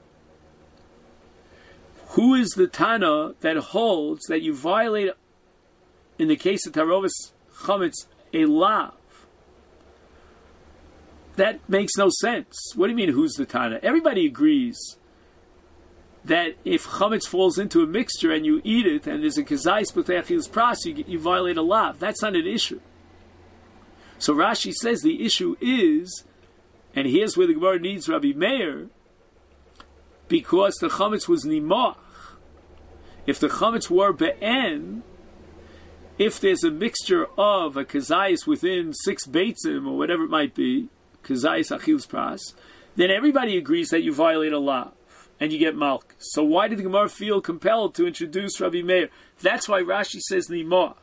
Who is the Tana that holds that you violate, in the case of Tarovis Chametz, a lav? That makes no sense. What do you mean, who's the Tana? Everybody agrees that if Chametz falls into a mixture and you eat it, and there's a Kazais B'Te'achil's Pras, you violate a lav. That's not an issue. So Rashi says the issue is, and here's where the Gemara needs Rabbi Meir, because the chametz was nimach. If the chametz were be'en, if there's a mixture of a kazayis within 6 beitzim, or whatever it might be, kazayis achil's pras, then everybody agrees that you violate a lav, and you get malk. So why did the Gemara feel compelled to introduce Rabbi Meir? That's why Rashi says nimach.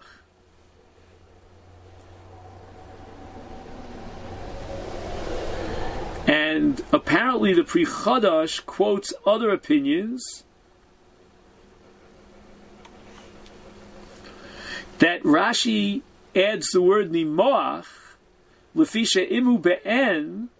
And apparently the Pri Chadash quotes other opinions that Rashi adds the word nimoach lefisha imu be'en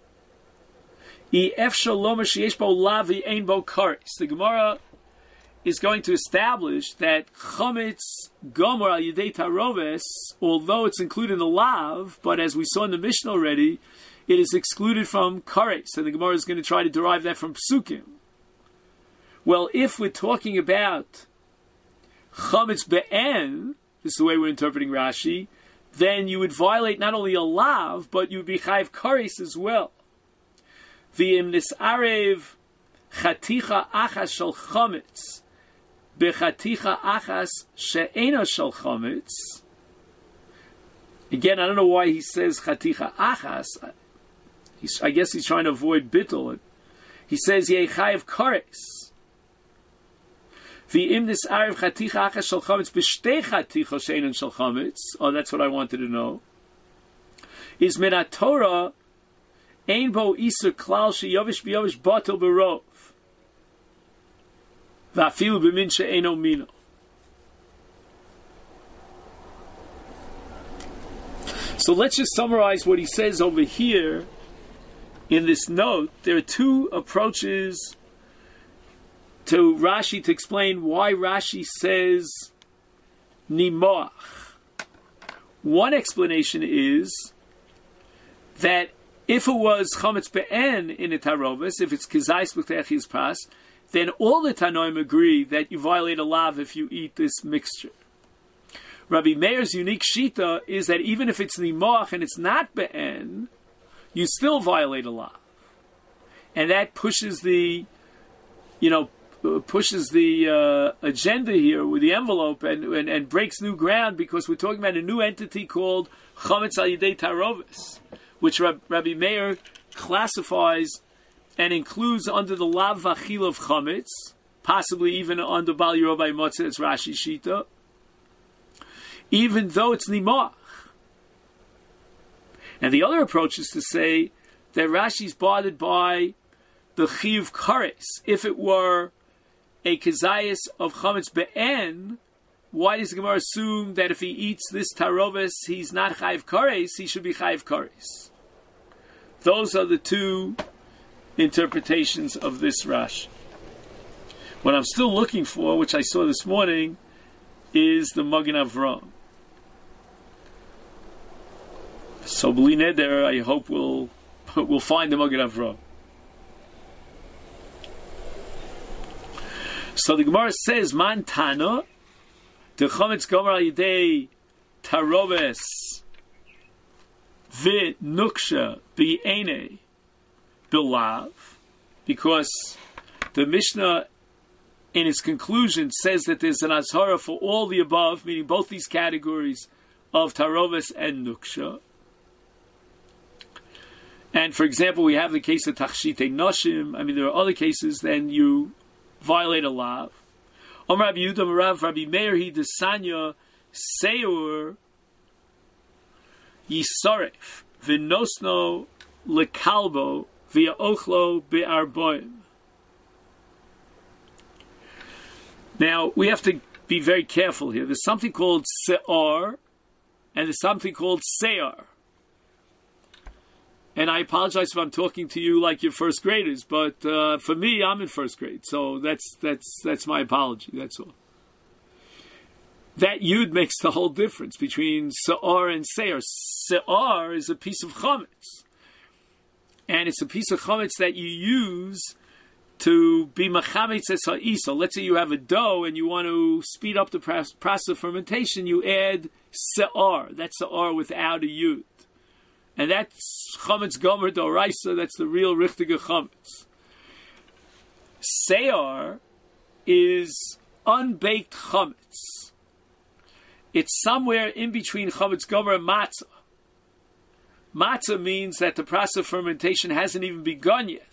I efshal lo sheyesh bo lavi ein bo kares. The Gemara is going to establish that chametz gomer al yidei taroves, although it's included in the lav, but as we saw in the Mishnah already, it is excluded from kares. So the Gemara is going to try to derive that from psukim. Well, if we're talking about chametz be'en, this is the way we're interpreting Rashi, then you would violate not only a lav, but you would be chayiv kares as well. V'im nisarev chaticha achas shel chametz bechaticha achas she'ena shel chametz. Again, I don't know why he says chaticha achas. I guess he's trying to avoid bittul. He says yeh chayiv kares. V'im nisarev chaticha achas shel chametz b'shtei chaticha she'ena shel chametz. Oh, that's what I wanted to know. Is min haTorah ein bo iser klal sheyovish biyovish batel berov va'afilu b'min she'eno mino. So let's just summarize what he says over here in this note. There are two approaches to Rashi to explain why Rashi says nimoach. One explanation is that if it was chametz be'en in a tarovis, if it's kizais b'te'achil's pas, then all the Tanoim agree that you violate a lav if you eat this mixture. Rabbi Meir's unique shita is that even if it's nimach and it's not be'en, you still violate a lav. And that pushes the, agenda here with the envelope and breaks new ground, because we're talking about a new entity called chametz al yidei tarovis, which Rabbi Meir classifies and includes under the lav v'achil of chametz, possibly even under Bal Yerobai Motzeh, it's Rashi Shita, even though it's nimach. And the other approach is to say that Rashi's bothered by the chiyuv kares. If it were a kezayis of chametz be'en, why does the Gemara assume that if he eats this tarovis, he's not chayiv kares, he should be chayiv kares? Those are the two interpretations of this Rashi. What I'm still looking for, which I saw this morning, is the Magen Avraham. So b'li neder, I hope we'll find the Magen Avraham. So the Gemara says, Man Tana, the chametz gomer al yidei taroves v'nuksha b'yene bilav, because the Mishnah in its conclusion says that there's an azhara for all the above, meaning both these categories of taroves and nuksha. And for example, we have the case of tachshitei noshim. I mean, there are other cases, then you violate a lav. Rabbi Yehuda Rav Rabbi Meir he desanya seur yisaref v'nosno lekalbo via ochlo be'arboim. Now, we have to be very careful here. There's something called se'ar, and there's something called se'ar. And I apologize if I'm talking to you like you're first graders, but for me, I'm in first grade, so that's my apology. That's all. That yud makes the whole difference between se'ar and se'ar. Se'ar is a piece of chametz, and it's a piece of chametz that you use to be machametz es ha'isa. Let's say you have a dough and you want to speed up the process of fermentation. You add se'ar. That's se'ar without a yud. And that's chametz gomer d'oraisa. That's the real richtige chametz. Se'ar is unbaked chametz. It's somewhere in between chametz gomer and matzah. Matzah means that the process of fermentation hasn't even begun yet.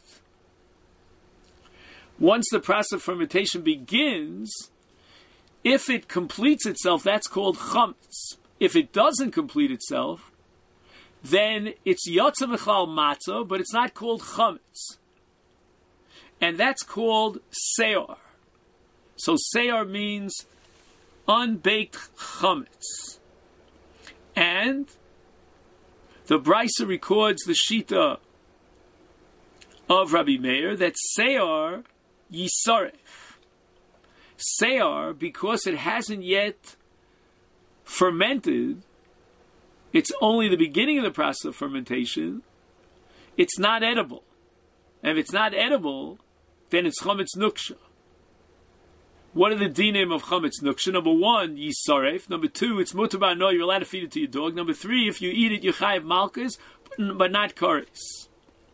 Once the process of fermentation begins, if it completes itself, that's called chametz. If it doesn't complete itself, then it's yotza mechlal matzah, but it's not called chametz. And that's called se'ar. So se'ar means unbaked chametz. And the Brisa records the shita of Rabbi Meir that se'ar yisaref. Se'ar, because it hasn't yet fermented, it's only the beginning of the process of fermentation, it's not edible. And if it's not edible, then it's chametz nuksha. What are the dinim of chametz nuksha? Number one, yisaref. Number two, it's mutar ba'ano, you're allowed to feed it to your dog. Number three, if you eat it, you're chayav malchus, but not kares.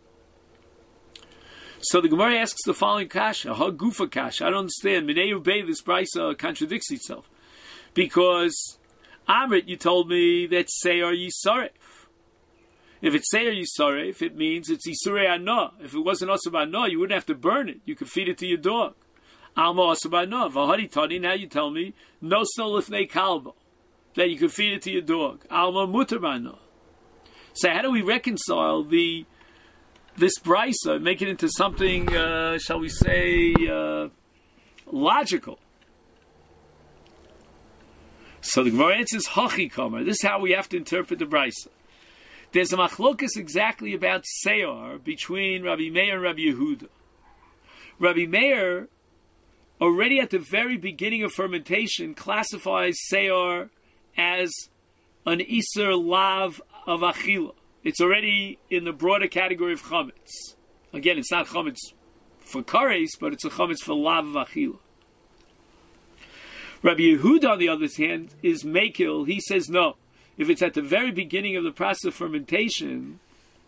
So the Gemara asks the following kasha, ha gufa kasha. I don't understand. Minei ubei, this brisa contradicts itself. Because Amrit, you told me that se'ar yisaref. If it's se'ar yisaref, it means it's isurei anah. If it wasn't also ba'anah, you wouldn't have to burn it. You could feed it to your dog. Alma also ba'anah. V'hari tani, now you tell me, no sno lifnei kalbo, that you could feed it to your dog. Alma mutar ba'anah. So how do we reconcile this brisa and make it into something, shall we say, logical? So the Gemara answers, Hachi Kamer. This is how we have to interpret the Brisa. There's a machlokas exactly about se'ar between Rabbi Meir and Rabbi Yehuda. Rabbi Meir, already at the very beginning of fermentation, classifies se'ar as an iser lav of achila. It's already in the broader category of chametz. Again, it's not chametz for kares, but it's a chametz for lav of achila. Rabbi Yehuda, on the other hand, is mekil. He says no. If it's at the very beginning of the process of fermentation,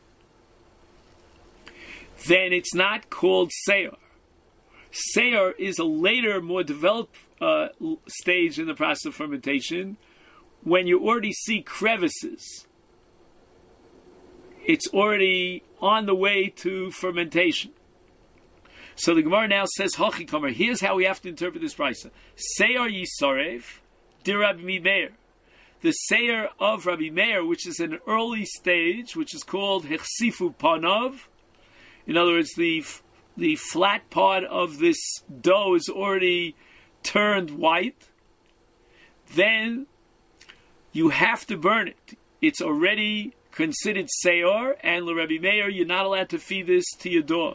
then it's not called se'ar. Se'ar is a later, more developed stage in the process of fermentation when you already see crevices. It's already on the way to fermentation. So the Gemara now says, Hachi Kamer, here's how we have to interpret this brisa. Se'ar yisaref, di Rabbi Meir. The se'ar of Rabbi Meir, which is an early stage, which is called hechsifu panav. In other words, the flat part of this dough is already turned white. Then you have to burn it. It's already considered se'ar, and Rabbi Meir, you're not allowed to feed this to your dog.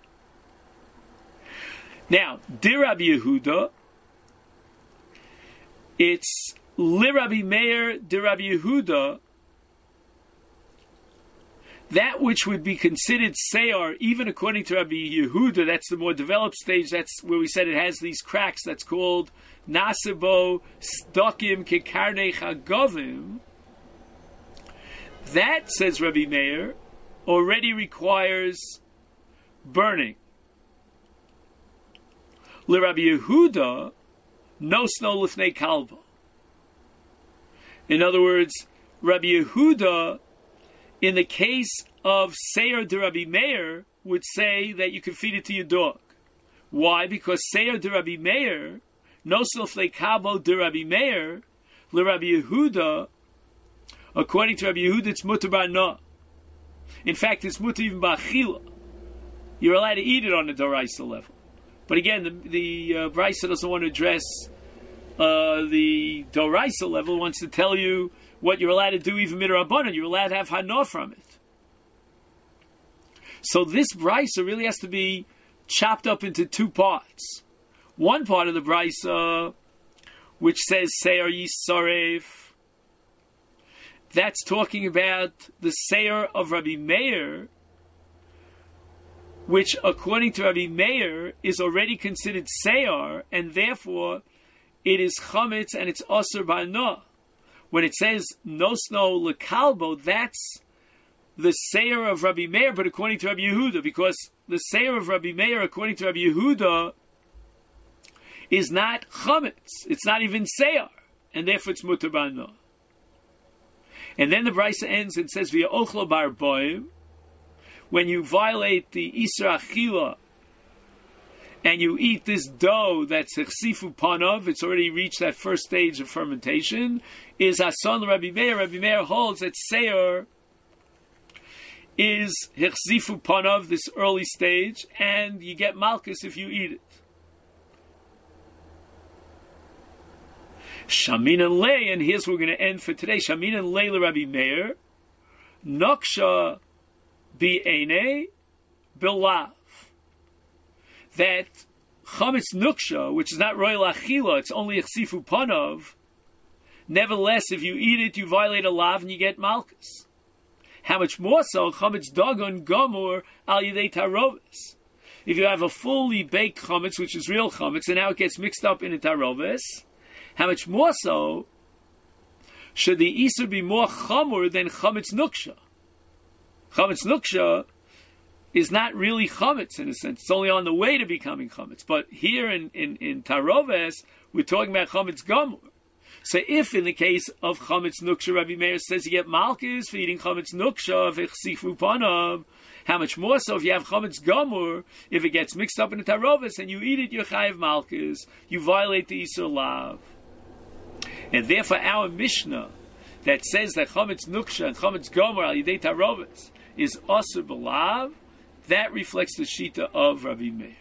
Now, Dir Rabbi Yehuda, it's Li Rabbi Meir, Dir Rabbi Yehuda, that which would be considered se'ar, even according to Rabbi Yehuda, that's the more developed stage, that's where we said it has these cracks, that's called Nasibo Stokim Kekarnei Chagovim. That, says Rabbi Meir, already requires burning. Le Rabbi Yehuda, no snow lifnei kalbo. In other words, Rabbi Yehuda, in the case of se'ar de Rabbi Meir, would say that you can feed it to your dog. Why? Because se'ar de Rabbi Meir, no snow lifnei kalbo de Rabbi Meir, le Rabbi Yehuda, according to Rabbi Yehuda, it's mutar ba'anah. In fact, it's mutar even ba'achila. You're allowed to eat it on the doraisa level. But again, the Brisa doesn't want to address the doraisa level. It wants to tell you what you're allowed to do, even midrabanan. You're allowed to have hana from it. So this brisa really has to be chopped up into two parts. One part of the brisa, which says Seir Yisarev, that's talking about the Seir of Rabbi Meir, which according to Rabbi Meir is already considered Seir, and therefore it is Chametz and it's Asur Ba'ana. When it says Nosno Lekalbo, that's the Seir of Rabbi Meir, but according to Rabbi Yehuda, because the Seir of Rabbi Meir, according to Rabbi Yehuda, is not Chametz. It's not even Seir, and therefore it's Mutar Ba'ana. And then the brisa ends and says, "Via ochlo bar boim," when you violate the Isra Achila and you eat this dough that's Hechsifu Panov, it's already reached that first stage of fermentation, is Ason Rabbi Meir. Rabbi Meir holds that Seir is Hechsifu Panov, this early stage, and you get Malchus if you eat it. Shamin and Lei, and here's where we're going to end for today. Shamin and Lei Rabbi Meir, Noksha Bi'ene Bilav. That Chametz Nuksha, which is not Royal Achila, it's only Echsifu Panov. Nevertheless, if you eat it, you violate a lav and you get Malchus. How much more so, Chametz Dagon Gomor Al Yidei Tarovis. If you have a fully baked Chametz, which is real Chametz, and now it gets mixed up in a Tarovis, how much more so should the Isur be more Chamur than Chametz Nuksha? Chametz Nuksha is not really Chametz in a sense. It's only on the way to becoming Chametz. But here in Taroves, we're talking about Chametz Gomor. So if in the case of Chametz Nuksha, Rabbi Meir says you get Malchus for eating Chametz Nuksha, of Echsifu Panav, how much more so if you have Chametz Gomor, if it gets mixed up in the Taroves and you eat it, you're Chayav Malchus, you violate the Isur Lav. And therefore our Mishnah that says that Chametz Nuksha and Chametz Gomor al Yidei Taroves is Asur B'Lav, that reflects the Shita of Rabbi Meir.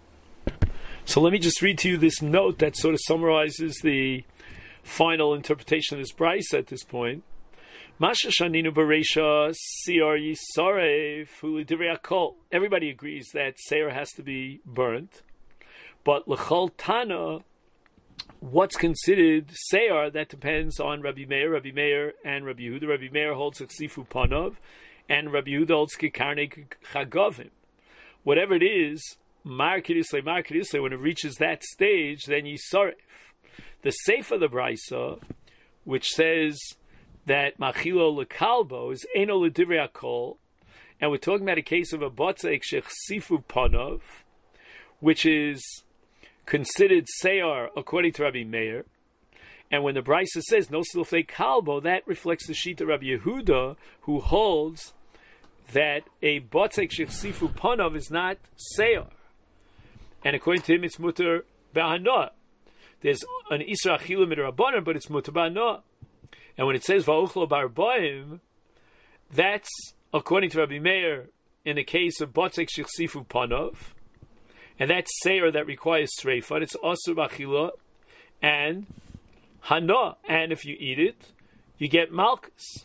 So let me just read to you this note that sort of summarizes the final interpretation of this brisa at this point. Masha Shaninu Bereisha Seir Yisarev Hu L'Divrei Hakol. Everybody agrees that Seir has to be burnt, but L'Chol Tana, what's considered Seir, that depends on Rabbi Meir and Rabbi Yehuda. Rabbi Meir holds Echsifu Panov, and Rabbi Yehuda holds Kikarnei Chagavim. Whatever it is, Mar Kedusle, when it reaches that stage, then Yisaref. The Seif of the Brisa, which says that Machilo Lekalbo is Eno L'Divrei Hakol, and we're talking about a case of a Botzek Shechsifu Panov, which is considered Seir according to Rabbi Meir. And when the Brisa says no silfei kalbo, that reflects the Shita Rabbi Yehuda, who holds that a botzek shechsifu panav is not Seir. And according to him, it's mutar ba'ana. There's an Isra Achila midrabanan, but it's mutar ba'ana. And when it says va'uchlo bar boim, that's according to Rabbi Meir in the case of botzek shechsifu panav. And that's Seir that requires Sreifa. It's Asur B'Achila and Hana. And if you eat it, you get Malchus.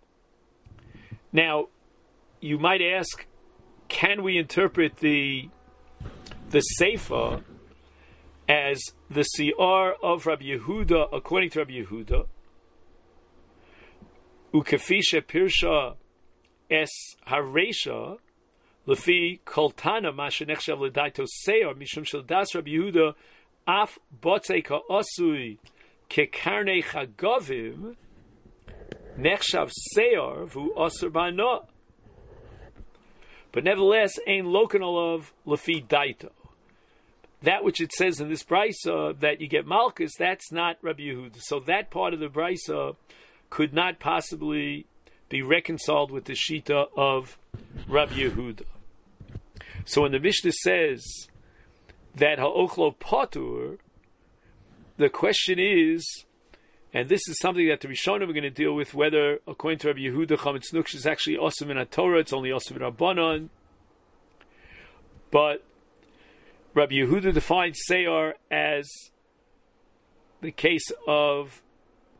Now, you might ask, can we interpret the Seifa as the Si'ar of Rabbi Yehuda according to Rabbi Yehuda? Ukefisha Pirsha Es Haresha Lefi Koltana Masha Nechshav L'Daito Seir Mishum Shel Das Rabbi Yehuda Af Botzei Ka'asui Kekarnei Chagavim Nechshav Seir Vu Asur Ba'ana. But nevertheless, Ein Lokanal of Lefi Daito. That which it says in this brisa that you get Malchus, that's not Rabbi Yehuda. So that part of the brisa could not possibly be reconciled with the Shita of Rabbi Yehuda. So when the Mishnah says that ha'ochlo patur, the question is, and this is something that the Rishonim are going to deal with, whether according to Rabbi Yehuda Chametz Nuksha is actually osum in Torah, it's only osum in Rabbanon. But Rabbi Yehuda defines Seir as the case of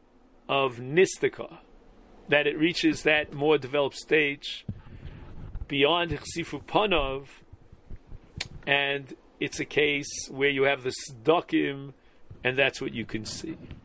Nistika, that it reaches that more developed stage beyond Chsifu Panov, and it's a case where you have the Sdakim, and that's what you can see.